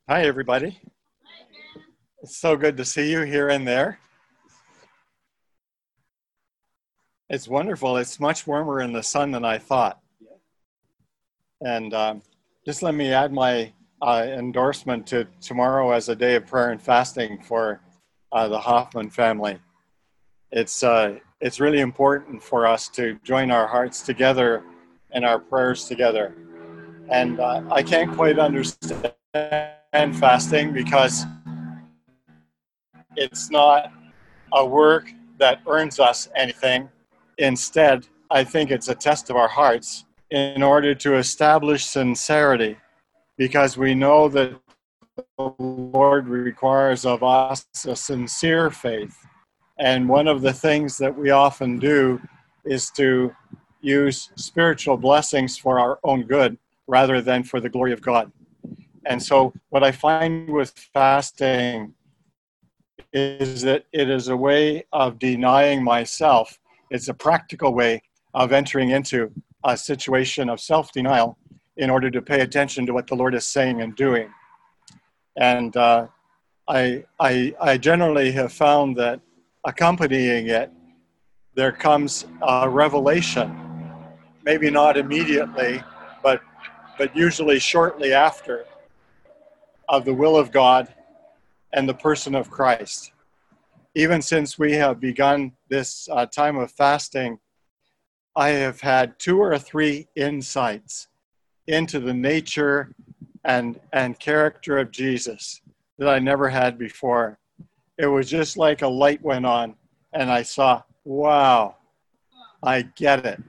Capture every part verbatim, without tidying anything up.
Hi, everybody. It's so good to see you here and there. It's wonderful. It's much warmer in the sun than I thought. And um, just let me add my uh, endorsement to tomorrow as a day of prayer and fasting for uh, the Hoffman family. It's, uh, it's really important for us to join our hearts together and our prayers together. And uh, I can't quite understand fasting because it's not a work that earns us anything. Instead, I think it's a test of our hearts in order to establish sincerity, because we know that the Lord requires of us a sincere faith. And one of the things that we often do is to use spiritual blessings for our own good rather than for the glory of God. And so what I find with fasting is that it is a way of denying myself. It's a practical way of entering into a situation of self-denial in order to pay attention to what the Lord is saying and doing. And uh, I, I, I generally have found that accompanying it, there comes a revelation, maybe not immediately, but, but usually shortly after, of the will of God and the person of Christ. Even since we have begun this uh, time of fasting, I have had two or three insights into the nature and, and character of Jesus that I never had before. It was just like a light went on and I saw, wow, I get it.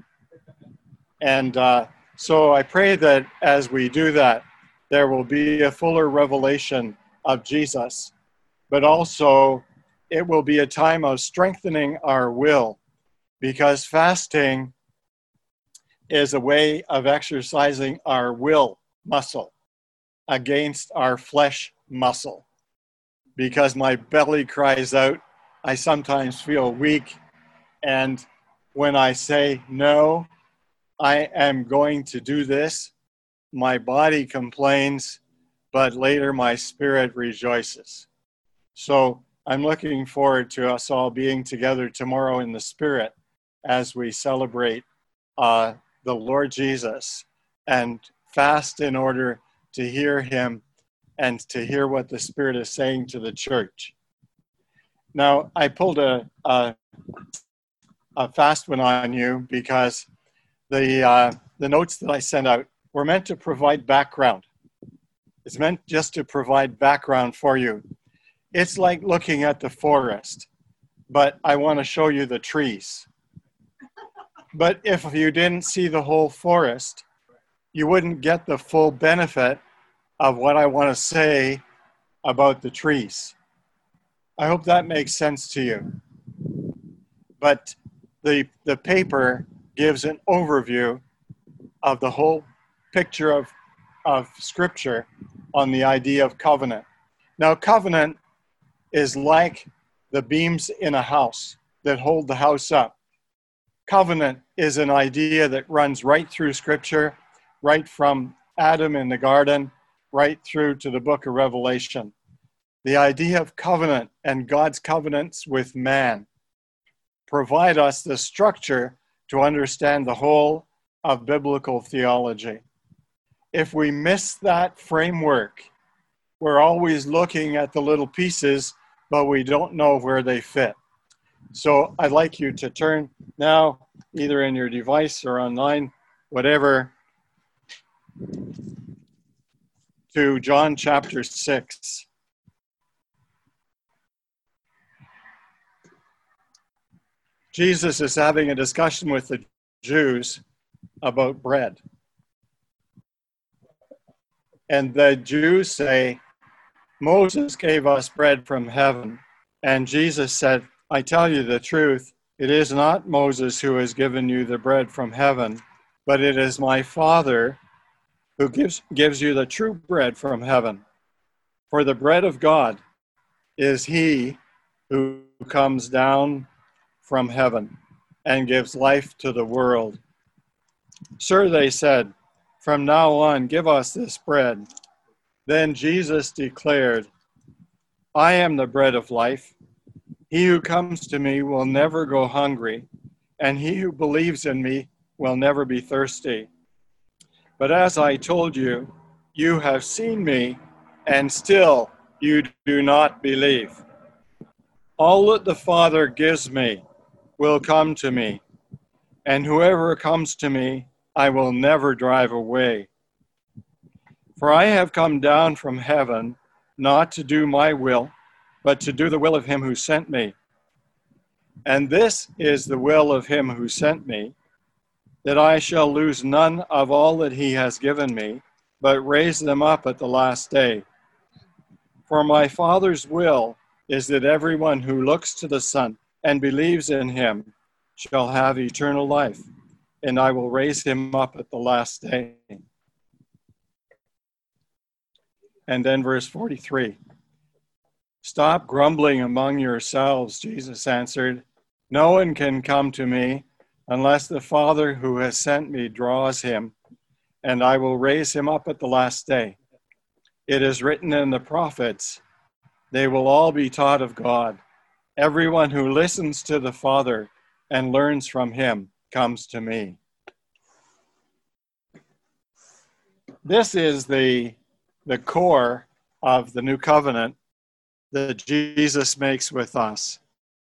And uh, so I pray that as we do that, there will be a fuller revelation of Jesus, but also it will be a time of strengthening our will, because fasting is a way of exercising our will muscle against our flesh muscle. Because my belly cries out, I sometimes feel weak, and when I say, no, I am going to do this, my body complains, but later my spirit rejoices. So I'm looking forward to us all being together tomorrow in the Spirit as we celebrate uh, the Lord Jesus and fast in order to hear him and to hear what the Spirit is saying to the church. Now, I pulled a, a, a fast one on you because the, uh, the notes that I sent out were meant to provide background. It's meant just to provide background for you. It's like looking at the forest, but I want to show you the trees. But if you didn't see the whole forest, you wouldn't get the full benefit of what I want to say about the trees. I hope that makes sense to you. But the, the paper gives an overview of the whole picture of, of Scripture on the idea of covenant. Now, covenant is like the beams in a house that hold the house up. Covenant is an idea that runs right through Scripture, right from Adam in the garden, right through to the book of Revelation. The idea of covenant and God's covenants with man provide us the structure to understand the whole of biblical theology. If we miss that framework, we're always looking at the little pieces, but we don't know where they fit. So I'd like you to turn now, either in your device or online, whatever, to John chapter six. Jesus is having a discussion with the Jews about bread. And the Jews say, Moses gave us bread from heaven. And Jesus said, I tell you the truth, it is not Moses who has given you the bread from heaven, but it is my Father who gives, gives you the true bread from heaven. For the bread of God is he who comes down from heaven and gives life to the world. Sir, they said, from now on, give us this bread. Then Jesus declared, I am the bread of life. He who comes to me will never go hungry, and he who believes in me will never be thirsty. But as I told you, you have seen me, and still you do not believe. All that the Father gives me will come to me, and whoever comes to me, I will never drive away. For I have come down from heaven, not to do my will, but to do the will of him who sent me. And this is the will of him who sent me, that I shall lose none of all that he has given me, but raise them up at the last day. For my Father's will is that everyone who looks to the Son and believes in him shall have eternal life, and I will raise him up at the last day. And then verse forty-three. Stop grumbling among yourselves, Jesus answered. No one can come to me unless the Father who has sent me draws him, and I will raise him up at the last day. It is written in the prophets, they will all be taught of God. Everyone who listens to the Father and learns from him comes to me. This is the, the core of the new covenant that Jesus makes with us.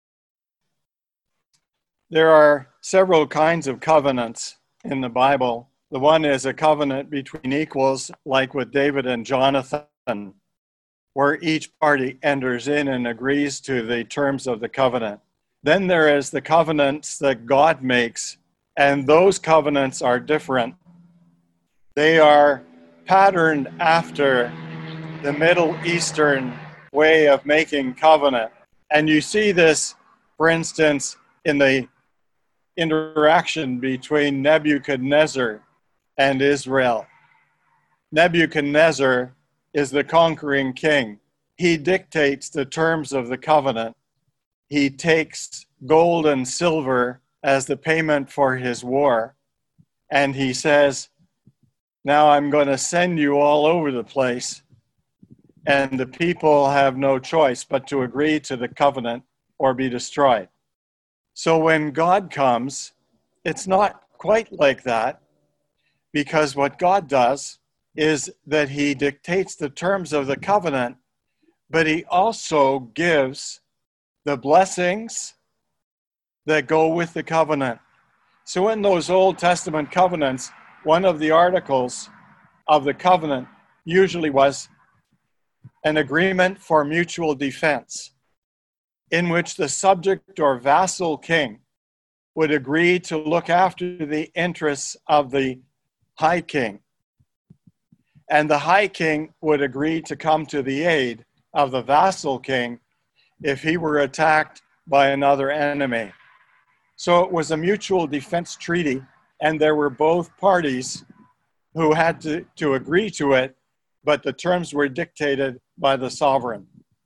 There are several kinds of covenants in the Bible. The one is a covenant between equals, like with David and Jonathan, where each party enters in and agrees to the terms of the covenant. Then there is the covenants that God makes, and those covenants are different. They are patterned after the Middle Eastern way of making covenant. And you see this, for instance, in the interaction between Nebuchadnezzar and Israel. Nebuchadnezzar is the conquering king. He dictates the terms of the covenant. He takes gold and silver as the payment for his war. And he says, now I'm going to send you all over the place. And the people have no choice but to agree to the covenant or be destroyed. So when God comes, it's not quite like that, because what God does is that he dictates the terms of the covenant, but he also gives the blessings that go with the covenant. So in those Old Testament covenants, one of the articles of the covenant usually was an agreement for mutual defense, in which the subject or vassal king would agree to look after the interests of the high king. And the high king would agree to come to the aid of the vassal king if he were attacked by another enemy. So it was a mutual defense treaty, and there were both parties who had to, to agree to it, but the terms were dictated by the sovereign.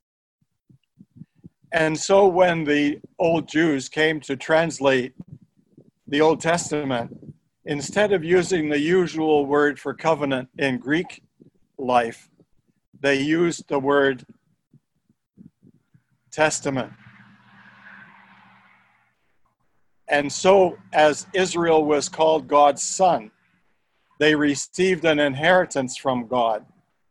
And so when the old Jews came to translate the Old Testament, instead of using the usual word for covenant in Greek life, they used the word testament. And so as Israel was called God's son, they received an inheritance from God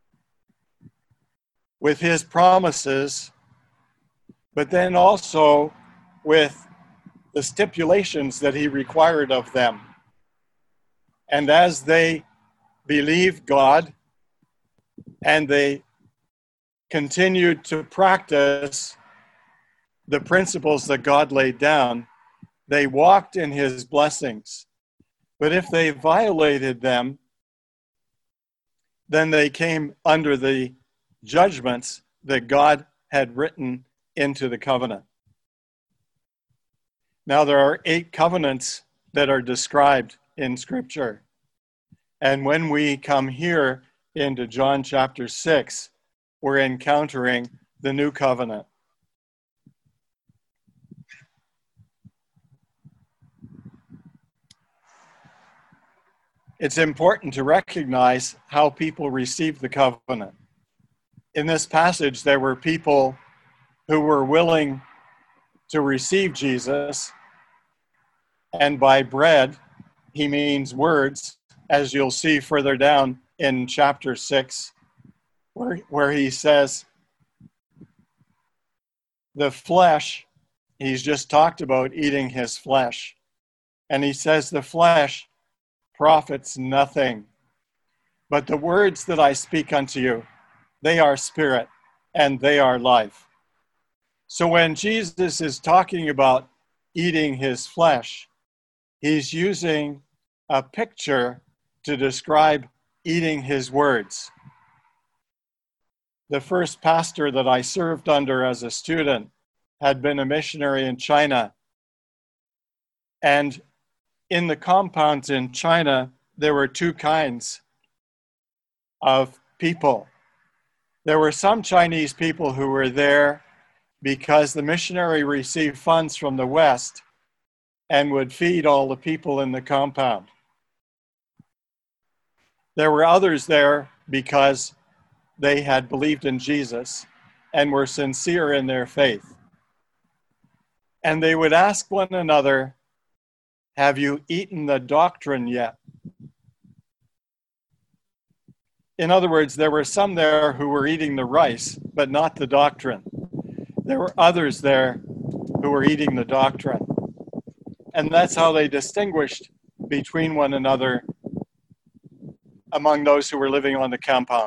with his promises, but then also with the stipulations that he required of them. And as they believed God and they continued to practice the principles that God laid down, they walked in his blessings. But if they violated them, then they came under the judgments that God had written into the covenant. Now there are eight covenants that are described in Scripture. And when we come here into John chapter six, we're encountering the new covenant. It's important to recognize how people receive the covenant. in this passage, there were people who were willing to receive Jesus. And by bread, he means words, as you'll see further down in chapter six, where, where he says, the flesh, he's just talked about eating his flesh. And he says, the flesh profits nothing. But the words that I speak unto you, they are spirit and they are life. So when Jesus is talking about eating his flesh, he's using a picture to describe eating his words. The first pastor that I served under as a student had been a missionary in China. And in the compounds in China, there were two kinds of people. There were some Chinese people who were there because the missionary received funds from the West and would feed all the people in the compound. There were others there because they had believed in Jesus and were sincere in their faith. And they would ask one another, have you eaten the doctrine yet? In other words, there were some there who were eating the rice, but not the doctrine. There were others there who were eating the doctrine. And that's how they distinguished between one another among those who were living on the compound.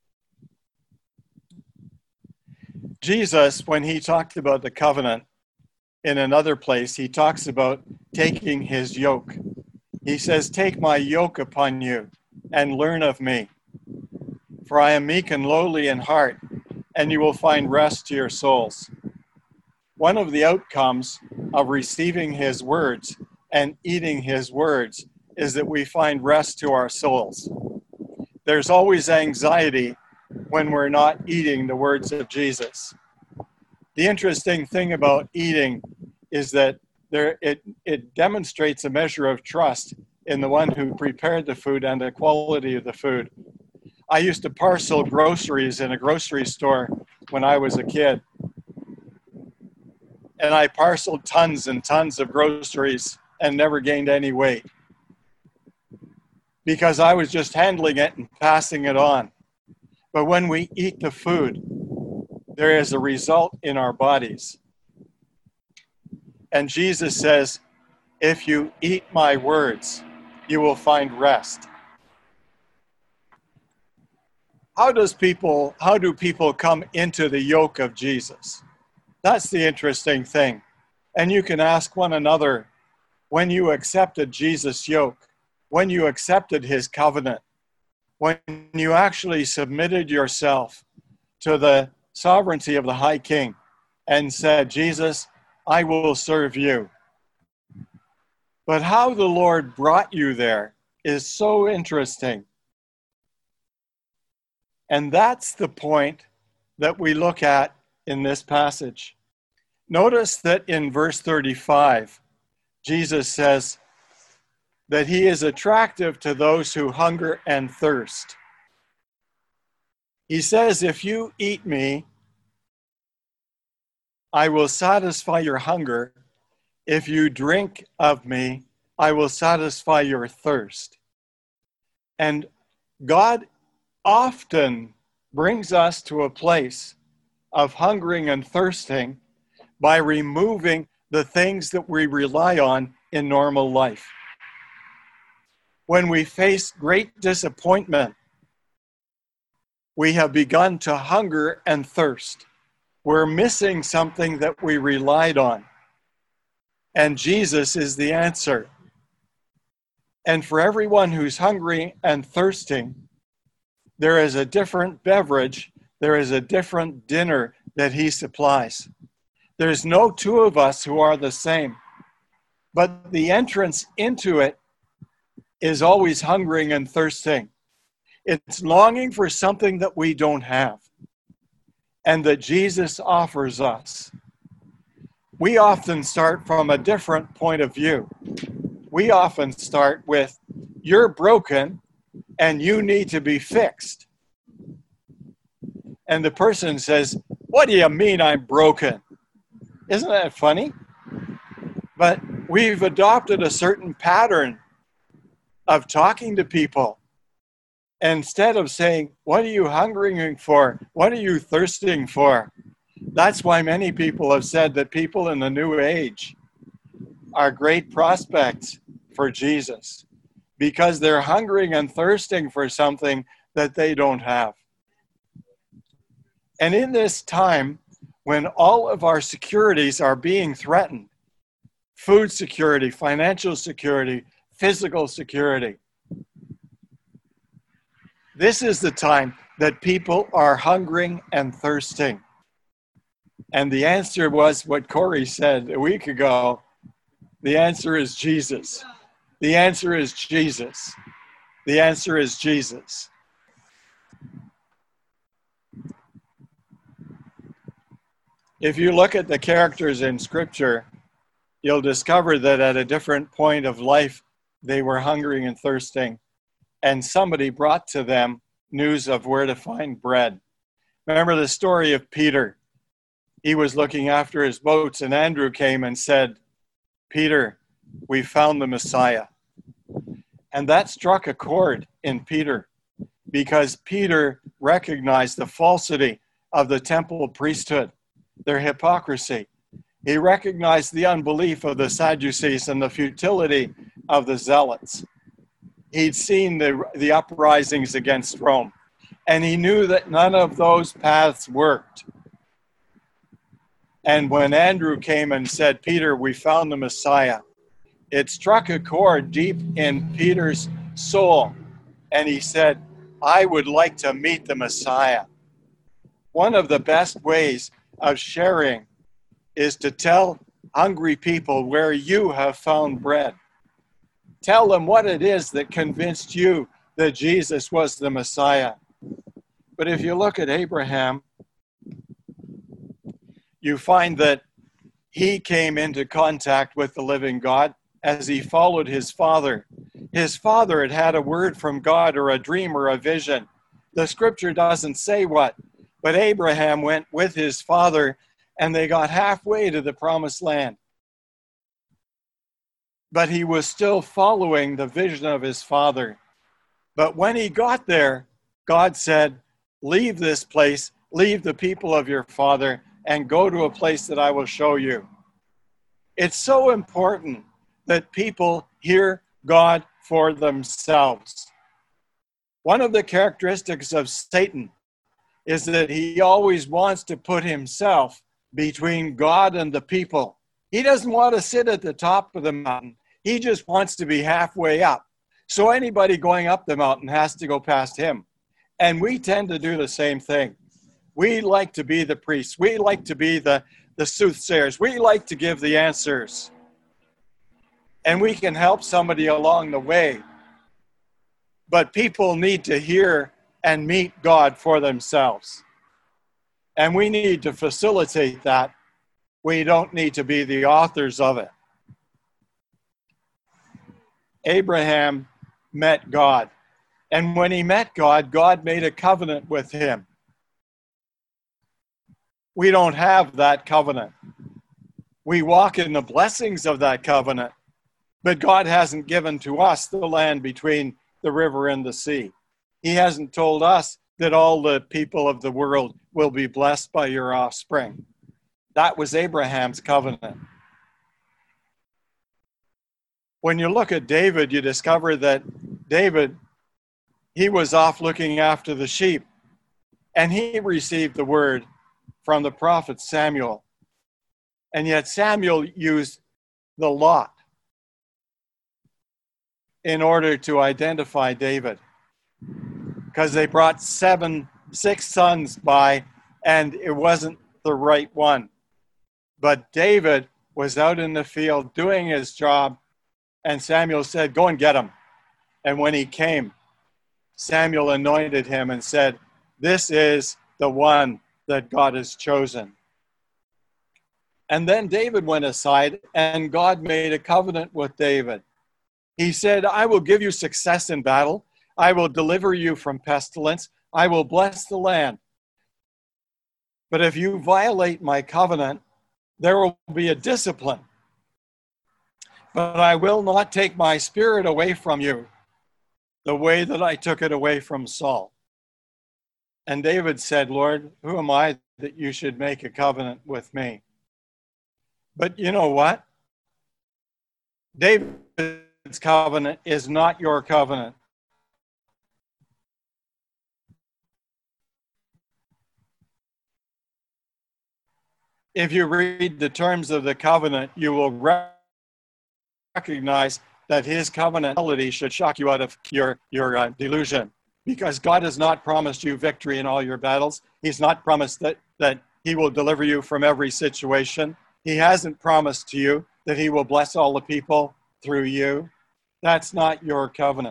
Jesus, when he talked about the covenant in another place, he talks about taking his yoke. He says, take my yoke upon you and learn of me. For I am meek and lowly in heart, and you will find rest to your souls. One of the outcomes of receiving his words and eating his words is that we find rest to our souls. There's always anxiety when we're not eating the words of Jesus. The interesting thing about eating is that there it, it demonstrates a measure of trust in the one who prepared the food and the quality of the food. I used to parcel groceries in a grocery store when I was a kid. And I parceled tons and tons of groceries and never gained any weight because I was just handling it and passing it on. But when we eat the food, there is a result in our bodies. And Jesus says, if you eat my words, you will find rest. How does people, how do people come into the yoke of Jesus? That's the interesting thing. And you can ask one another, when you accepted Jesus' yoke, when you accepted his covenant, when you actually submitted yourself to the sovereignty of the High King and said, Jesus, I will serve you. But how the Lord brought you there is so interesting. And that's the point that we look at in this passage. Notice that in verse thirty-five, Jesus says that he is attractive to those who hunger and thirst. He says, if you eat me, I will satisfy your hunger. If you drink of me, I will satisfy your thirst. And God often brings us to a place of hungering and thirsting by removing the things that we rely on in normal life. When we face great disappointment, we have begun to hunger and thirst. We're missing something that we relied on. And Jesus is the answer. And for everyone who's hungry and thirsting, there is a different beverage, there is a different dinner that he supplies. There's no two of us who are the same. But the entrance into it is always hungering and thirsting. It's longing for something that we don't have and that Jesus offers us. We often start from a different point of view. We often start with, you're broken and you need to be fixed. and the person says, "What do you mean I'm broken?" Isn't that funny? But we've adopted a certain pattern of talking to people. Instead of saying, "What are you hungering for? What are you thirsting for?" That's why many people have said that people in the New Age are great prospects for Jesus, because they're hungering and thirsting for something that they don't have. And in this time, when all of our securities are being threatened, food security, financial security, physical security, this is the time that people are hungering and thirsting. And the answer was what Corey said a week ago. The answer is Jesus. The answer is Jesus. The answer is Jesus. If you look at the characters in Scripture, you'll discover that at a different point of life, they were hungering and thirsting, and somebody brought to them news of where to find bread. Remember the story of Peter. He was looking after his boats, and Andrew came and said, "Peter, we found the Messiah." And that struck a chord in Peter, because Peter recognized the falsity of the temple priesthood, their hypocrisy. He recognized the unbelief of the Sadducees and the futility of the Zealots. He'd seen the, the uprisings against Rome, and he knew that none of those paths worked. And when Andrew came and said, "Peter, we found the Messiah," it struck a chord deep in Peter's soul. And he said, "I would like to meet the Messiah." One of the best ways of sharing is to tell hungry people where you have found bread. Tell them what it is that convinced you that Jesus was the Messiah. But if you look at Abraham, you find that he came into contact with the living God as he followed his father. His father had had a word from God, or a dream, or a vision. The scripture doesn't say what, but Abraham went with his father, and they got halfway to the promised land. But he was still following the vision of his father. But when he got there, God said, "Leave this place, leave the people of your father, and go to a place that I will show you." It's so important that people hear God for themselves. One of the characteristics of Satan is that he always wants to put himself between God and the people. He doesn't want to sit at the top of the mountain. He just wants to be halfway up. So anybody going up the mountain has to go past him. And we tend to do the same thing. We like to be the priests. We like to be the, the soothsayers. We like to give the answers. And we can help somebody along the way. But people need to hear and meet God for themselves. And we need to facilitate that. We don't need to be the authors of it. Abraham met God. And when he met God, God made a covenant with him. We don't have that covenant. We walk in the blessings of that covenant, but God hasn't given to us the land between the river and the sea. He hasn't told us that all the people of the world will be blessed by your offspring. That was Abraham's covenant. When you look at David, you discover that David, he was off looking after the sheep, and he received the word from the prophet Samuel. And yet Samuel used the lot in order to identify David, because they brought seven, six sons by, and it wasn't the right one. But David was out in the field doing his job, and Samuel said, "Go and get him." And when he came, Samuel anointed him and said, "This is the one that God has chosen." And then David went aside, and God made a covenant with David. He said, "I will give you success in battle. I will deliver you from pestilence. I will bless the land." But if you violate my covenant, there will be a discipline. But I will not take my spirit away from you the way that I took it away from Saul. And David said, Lord, who am I that you should make a covenant with me? But you know what? David's covenant is not your covenant. If you read the terms of the covenant, you will recognize that his covenantality should shock you out of your, your uh, delusion, because God has not promised you victory in all your battles. He's not promised that, that he will deliver you from every situation. He hasn't promised to you that he will bless all the people through you. That's not your covenant.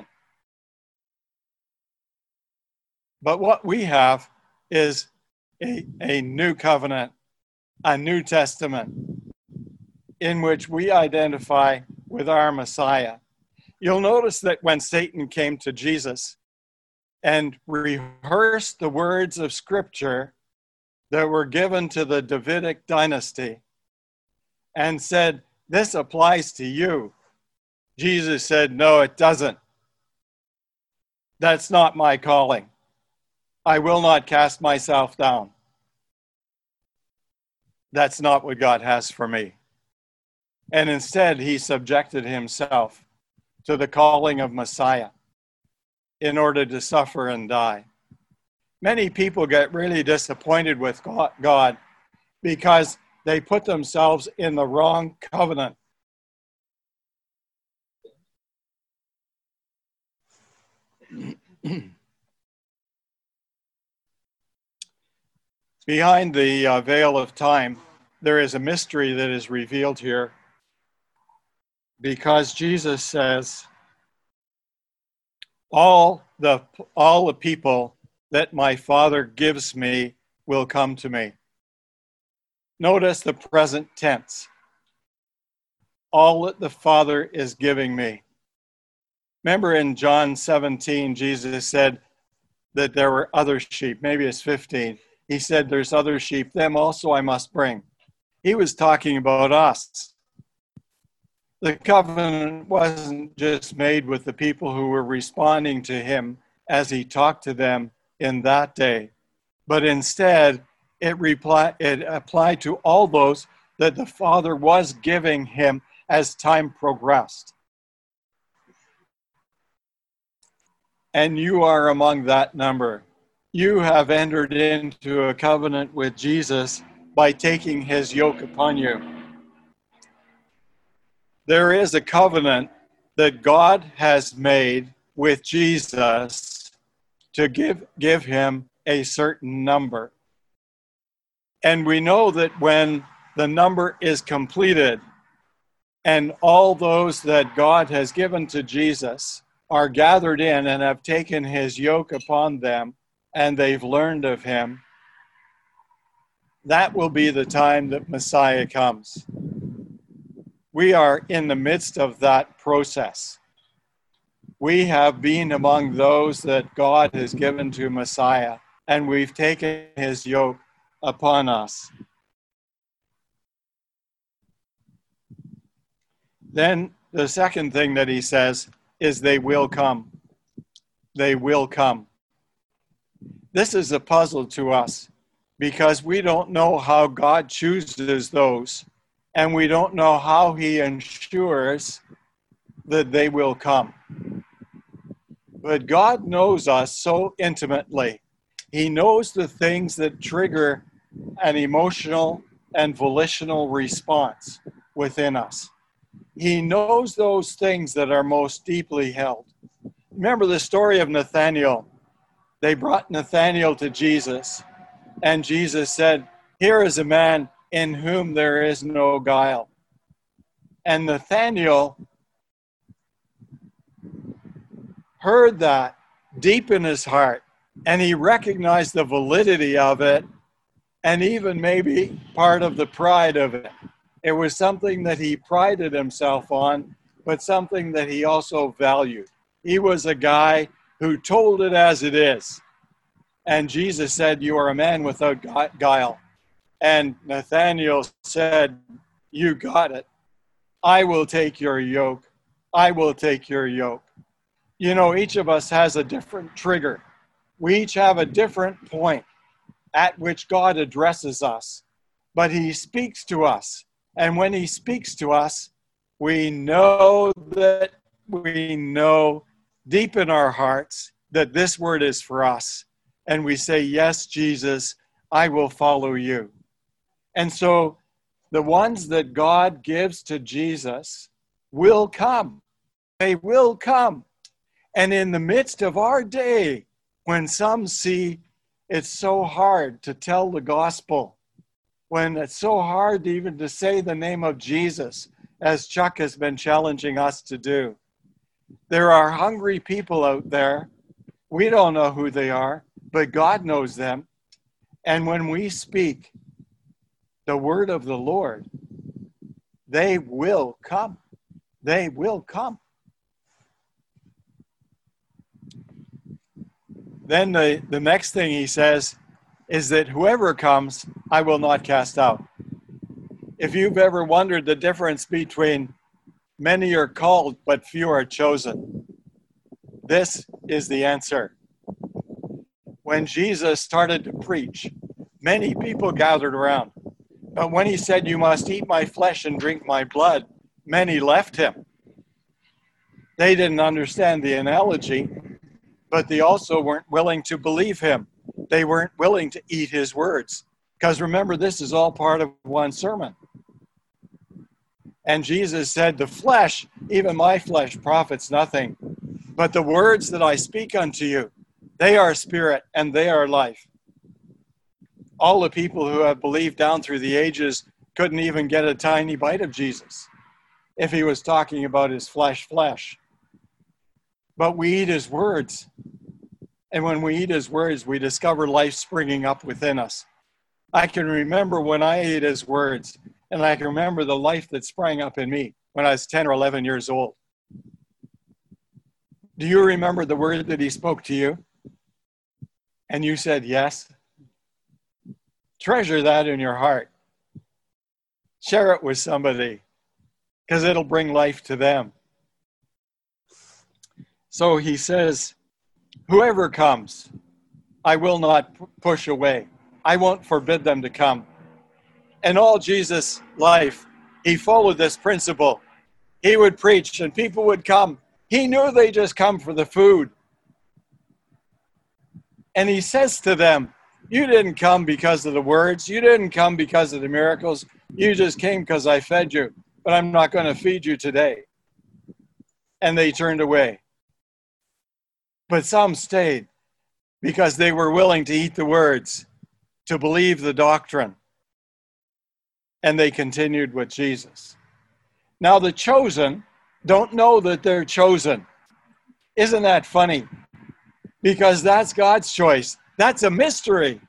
But what we have is a, a new covenant, a New Testament, in which we identify with our Messiah. You'll notice that when Satan came to Jesus and rehearsed the words of Scripture that were given to the Davidic dynasty and said, this applies to you, Jesus said, no, it doesn't. That's not my calling. I will not cast myself down. That's not what God has for me. And instead, he subjected himself to the calling of Messiah in order to suffer and die. Many people get really disappointed with God because they put themselves in the wrong covenant. Behind the uh, veil of time, there is a mystery that is revealed here, because Jesus says, all the, all the people that my Father gives me will come to me. Notice the present tense. All that the Father is giving me. Remember in John seventeen, Jesus said that there were other sheep. Maybe it's fifteen. He said, there's other sheep. Them also I must bring. He was talking about us. The covenant wasn't just made with the people who were responding to him as he talked to them in that day, but instead it, reply, it applied to all those that the Father was giving him as time progressed. And you are among that number. You have entered into a covenant with Jesus by taking his yoke upon you. There is a covenant that God has made with Jesus to give, give him a certain number. And we know that when the number is completed and all those that God has given to Jesus are gathered in and have taken his yoke upon them and they've learned of him, that will be the time that Messiah comes. We are in the midst of that process. We have been among those that God has given to Messiah, and we've taken his yoke upon us. Then the second thing that he says is they will come. They will come. This is a puzzle to us because we don't know how God chooses those, and we don't know how he ensures that they will come. But God knows us so intimately. He knows the things that trigger an emotional and volitional response within us. He knows those things that are most deeply held. Remember the story of Nathanael. They brought Nathanael to Jesus, and Jesus said, here is a man in whom there is no guile. And Nathanael heard that deep in his heart, and he recognized the validity of it, and even maybe part of the pride of it. It was something that he prided himself on, but something that he also valued. He was a guy who told it as it is. And Jesus said, you are a man without guile. And Nathanael said, you got it. I will take your yoke. I will take your yoke. You know, each of us has a different trigger. We each have a different point at which God addresses us. But he speaks to us. And when he speaks to us, we know that we know deep in our hearts that this word is for us. And we say, yes, Jesus, I will follow you. And so the ones that God gives to Jesus will come. They will come. And in the midst of our day, when some see it's so hard to tell the gospel, when it's so hard even to say the name of Jesus, as Chuck has been challenging us to do, there are hungry people out there. We don't know who they are, but God knows them. And when we speak the word of the Lord, they will come. They will come. Then the, the next thing he says is that whoever comes, I will not cast out. If you've ever wondered the difference between many are called, but few are chosen, this is the answer. When Jesus started to preach, many people gathered around. But when he said, you must eat my flesh and drink my blood, many left him. They didn't understand the analogy, but they also weren't willing to believe him. They weren't willing to eat his words. Because remember, this is all part of one sermon. And Jesus said, the flesh, even my flesh, profits nothing. But the words that I speak unto you, they are spirit and they are life. All the people who have believed down through the ages couldn't even get a tiny bite of Jesus if he was talking about his flesh, flesh. But we eat his words. And when we eat his words, we discover life springing up within us. I can remember when I ate his words, and I can remember the life that sprang up in me when I was ten or eleven years old. Do you remember the word that he spoke to you? And you said yes? Treasure that in your heart. Share it with somebody, because it'll bring life to them. So he says, whoever comes, I will not push away. I won't forbid them to come. And all Jesus' life, he followed this principle. He would preach and people would come. He knew they just come for the food. And he says to them, you didn't come because of the words. You didn't come because of the miracles. You just came because I fed you. But I'm not going to feed you today. And they turned away. But some stayed because they were willing to eat the words, to believe the doctrine. And they continued with Jesus. Now the chosen don't know that they're chosen. Isn't that funny? Because that's God's choice. That's a mystery.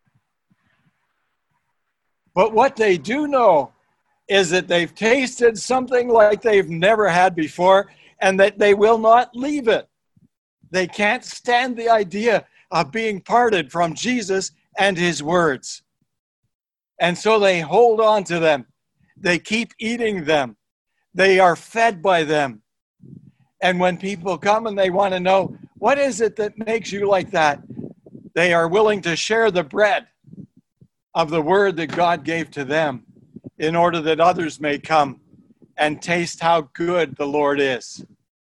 But what they do know is that they've tasted something like they've never had before, and that they will not leave it. They can't stand the idea of being parted from Jesus and his words. And so they hold on to them. They keep eating them. They are fed by them. And when people come and they want to know, what is it that makes you like that? They are willing to share the bread of the word that God gave to them in order that others may come and taste how good the Lord is.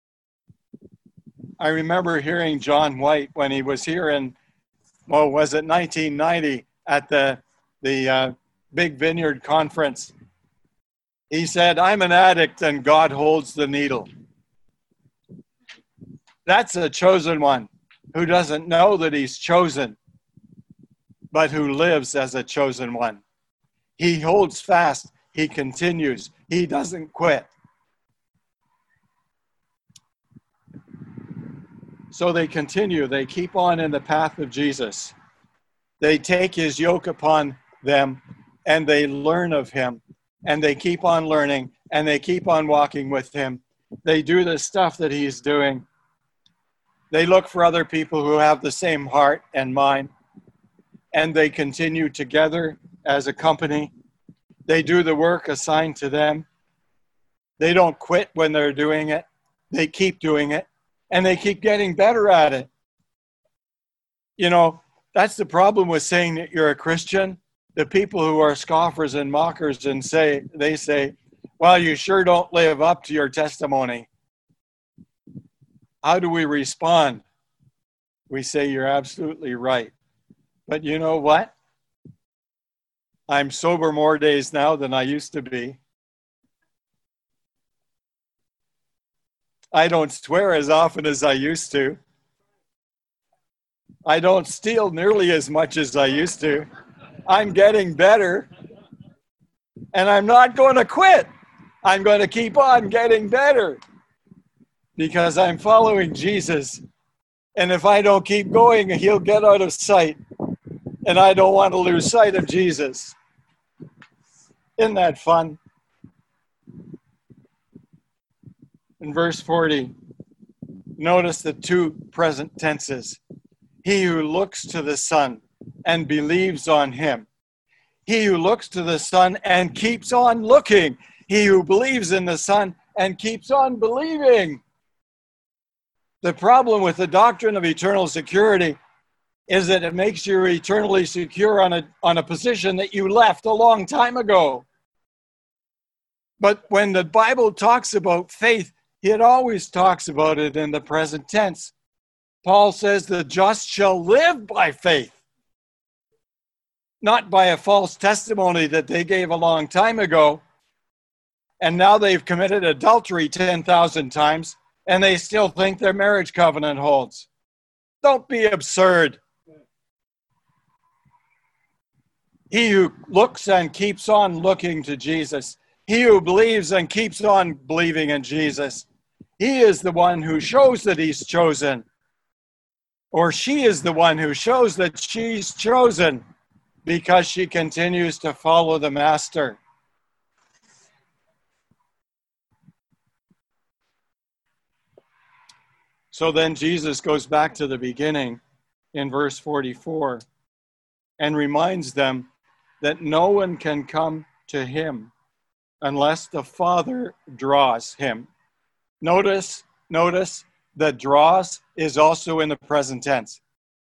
I remember hearing John White when he was here in, well, was it nineteen ninety at the, the uh, Big Vineyard Conference. He said, I'm an addict and God holds the needle. That's a chosen one who doesn't know that he's chosen, but who lives as a chosen one. He holds fast. He continues. He doesn't quit. So they continue. They keep on in the path of Jesus. They take his yoke upon them and they learn of him. And they keep on learning and they keep on walking with him. They do the stuff that he's doing. They look for other people who have the same heart and mind. And they continue together as a company. They do the work assigned to them. They don't quit when they're doing it. They keep doing it, and they keep getting better at it. You know, that's the problem with saying that you're a Christian. The people who are scoffers and mockers and say, they say, well, you sure don't live up to your testimony. How do we respond? We say, you're absolutely right. But you know what? I'm sober more days now than I used to be. I don't swear as often as I used to. I don't steal nearly as much as I used to. I'm getting better. And I'm not going to quit. I'm going to keep on getting better because I'm following Jesus. And if I don't keep going, he'll get out of sight. And I don't want to lose sight of Jesus. Isn't that fun? In verse forty, notice the two present tenses. He who looks to the Son and believes on him. He who looks to the Son and keeps on looking. He who believes in the Son and keeps on believing. The problem with the doctrine of eternal security is that it makes you eternally secure on a, on a position that you left a long time ago. But when the Bible talks about faith, it always talks about it in the present tense. Paul says the just shall live by faith, not by a false testimony that they gave a long time ago. And now they've committed adultery ten thousand times, and they still think their marriage covenant holds. Don't be absurd. He who looks and keeps on looking to Jesus, he who believes and keeps on believing in Jesus, he is the one who shows that he's chosen. Or she is the one who shows that she's chosen because she continues to follow the Master. So then Jesus goes back to the beginning in verse forty-four and reminds them that no one can come to him unless the Father draws him. Notice, notice that draws is also in the present tense.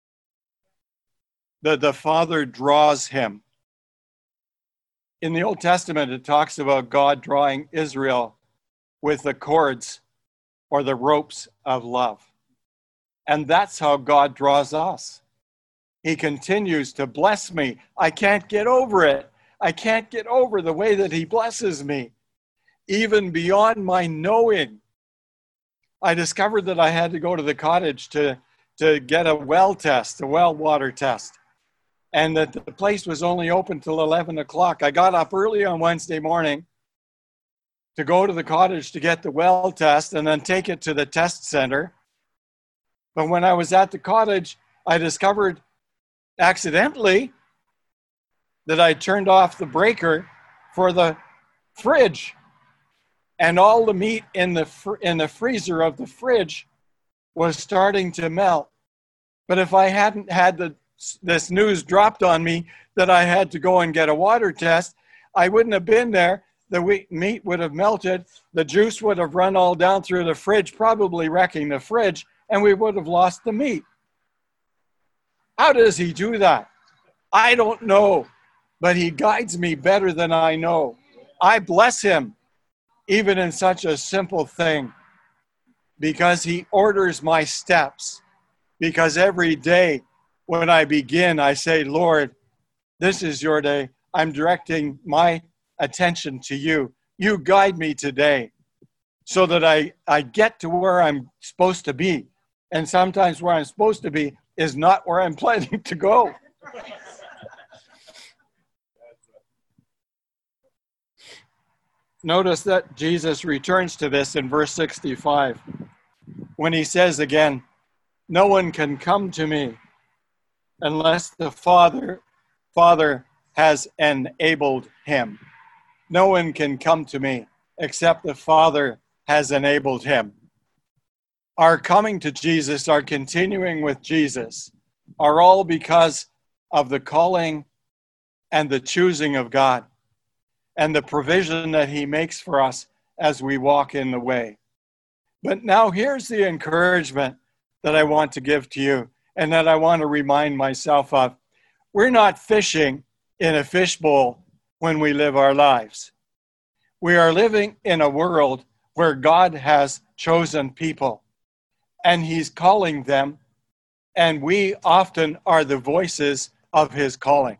The, the Father draws him. In the Old Testament, it talks about God drawing Israel with the cords or the ropes of love. And that's how God draws us. He continues to bless me. I can't get over it. I can't get over the way that he blesses me, even beyond my knowing. I discovered that I had to go to the cottage to, to get a well test, a well water test, and that the place was only open till eleven o'clock. I got up early on Wednesday morning to go to the cottage to get the well test and then take it to the test center. But when I was at the cottage, I discovered accidentally that I turned off the breaker for the fridge, and all the meat in the fr- in the freezer of the fridge was starting to melt. But if I hadn't had the this news dropped on me that I had to go and get a water test, I wouldn't have been there. The wheat, meat would have melted. The juice would have run all down through the fridge, probably wrecking the fridge, and we would have lost the meat. How does he do that? I don't know, but he guides me better than I know. I bless him, even in such a simple thing, because he orders my steps. Because every day when I begin, I say, Lord, this is your day. I'm directing my attention to you. You guide me today so that I, I get to where I'm supposed to be. And sometimes where I'm supposed to be is not where I'm planning to go. Notice that Jesus returns to this in verse sixty-five when he says again, no one can come to me unless the Father, Father has enabled him. No one can come to me except the Father has enabled him. Our coming to Jesus, our continuing with Jesus, are all because of the calling and the choosing of God and the provision that he makes for us as we walk in the way. But now here's the encouragement that I want to give to you and that I want to remind myself of. We're not fishing in a fishbowl when we live our lives. We are living in a world where God has chosen people and he's calling them, and we often are the voices of his calling.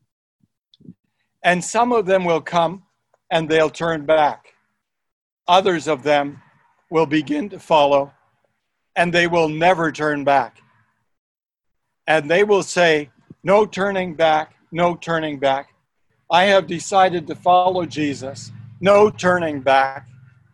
And some of them will come and they'll turn back. Others of them will begin to follow and they will never turn back. And they will say, no turning back, no turning back. I have decided to follow Jesus. No turning back.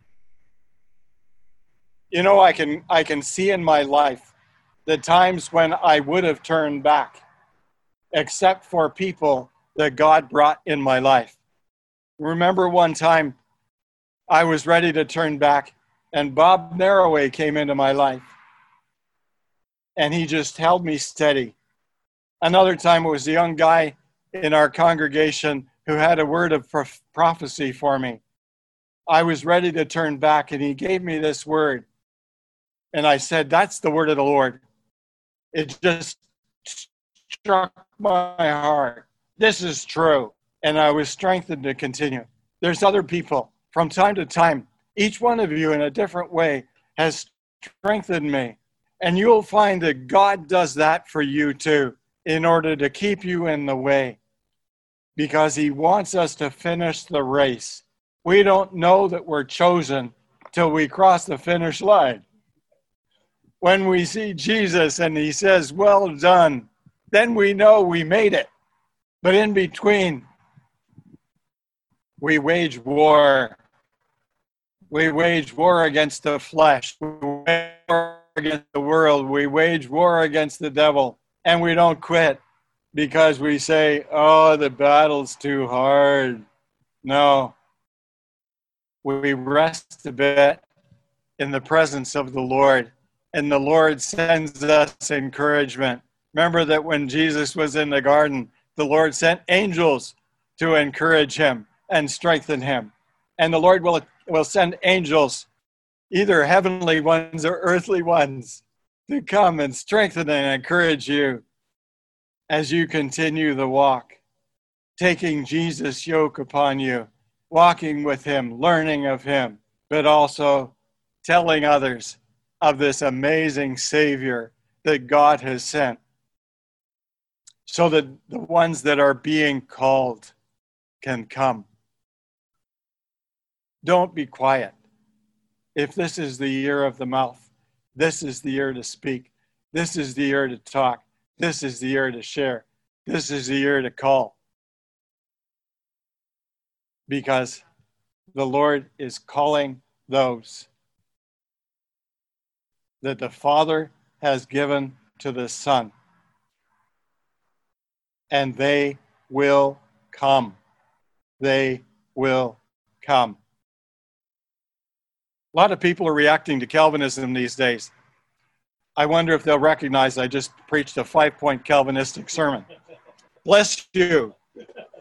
You know, I can I can see in my life the times when I would have turned back, except for people that God brought in my life. Remember one time I was ready to turn back and Bob Narroway came into my life and he just held me steady. Another time it was a young guy in our congregation who had a word of prof- prophecy for me. I was ready to turn back and he gave me this word. And I said, that's the word of the Lord. It just struck my heart. This is true. And I was strengthened to continue. There's other people from time to time. Each one of you in a different way has strengthened me. And you'll find that God does that for you too, in order to keep you in the way. Because he wants us to finish the race. We don't know that we're chosen till we cross the finish line. When we see Jesus and he says, well done, then we know we made it. But in between, we wage war. We wage war against the flesh. We wage war against the world. We wage war against the devil. And we don't quit because we say, oh, the battle's too hard. No. We rest a bit in the presence of the Lord. And the Lord sends us encouragement. Remember that when Jesus was in the garden, the Lord sent angels to encourage him and strengthen him. And the Lord will, will send angels, either heavenly ones or earthly ones, to come and strengthen and encourage you as you continue the walk, taking Jesus' yoke upon you, walking with him, learning of him, but also telling others of this amazing Savior that God has sent, so that the ones that are being called can come. Don't be quiet. If this is the year of the mouth, this is the year to speak. This is the year to talk. This is the year to share. This is the year to call. Because the Lord is calling those that the Father has given to the Son. And they will come. They will come. A lot of people are reacting to Calvinism these days. I wonder if they'll recognize I just preached a five-point Calvinistic sermon. Bless you.